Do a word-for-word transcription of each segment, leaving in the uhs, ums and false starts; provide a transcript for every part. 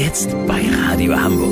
Jetzt bei Radio Hamburg.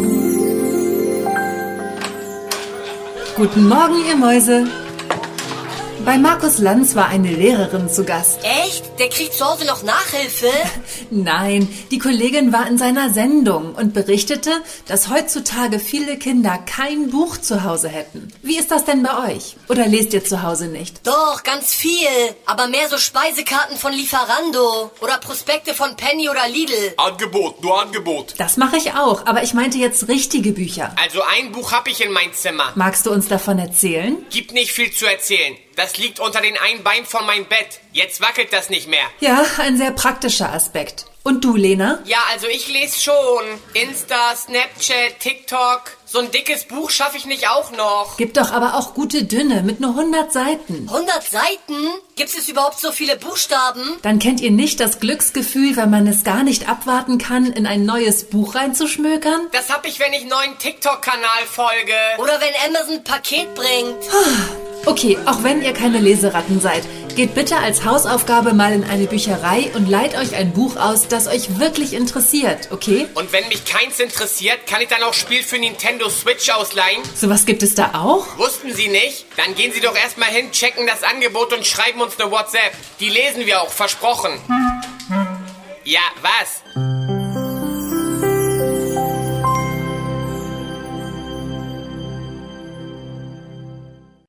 Guten Morgen, ihr Mäuse. Bei Markus Lanz war eine Lehrerin zu Gast. Echt? Der kriegt zu Hause noch Nachhilfe? Nein, die Kollegin war in seiner Sendung und berichtete, dass heutzutage viele Kinder kein Buch zu Hause hätten. Wie ist das denn bei euch? Oder lest ihr zu Hause nicht? Doch, ganz viel. Aber mehr so Speisekarten von Lieferando oder Prospekte von Penny oder Lidl. Angebot, nur Angebot. Das mache ich auch, aber ich meinte jetzt richtige Bücher. Also ein Buch habe ich in mein Zimmer. Magst du uns davon erzählen? Gibt nicht viel zu erzählen. Das liegt unter den einen Bein von meinem Bett. Jetzt wackelt das nicht mehr. Ja, ein sehr praktischer Aspekt. Und du, Lena? Ja, also ich lese schon. Insta, Snapchat, TikTok. So ein dickes Buch schaffe ich nicht auch noch. Gibt doch aber auch gute dünne mit nur hundert Seiten. hundert Seiten? Gibt es überhaupt so viele Buchstaben? Dann kennt ihr nicht das Glücksgefühl, wenn man es gar nicht abwarten kann, in ein neues Buch reinzuschmökern? Das hab ich, wenn ich neuen TikTok-Kanal folge. Oder wenn Amazon ein Paket bringt. Okay, auch wenn ihr keine Leseratten seid, geht bitte als Hausaufgabe mal in eine Bücherei und leiht euch ein Buch aus, das euch wirklich interessiert, okay? Und wenn mich keins interessiert, kann ich dann auch Spiel für Nintendo Switch ausleihen? Sowas gibt es da auch? Wussten Sie nicht? Dann gehen Sie doch erstmal hin, checken das Angebot und schreiben uns eine WhatsApp. Die lesen wir auch, versprochen. Ja, was?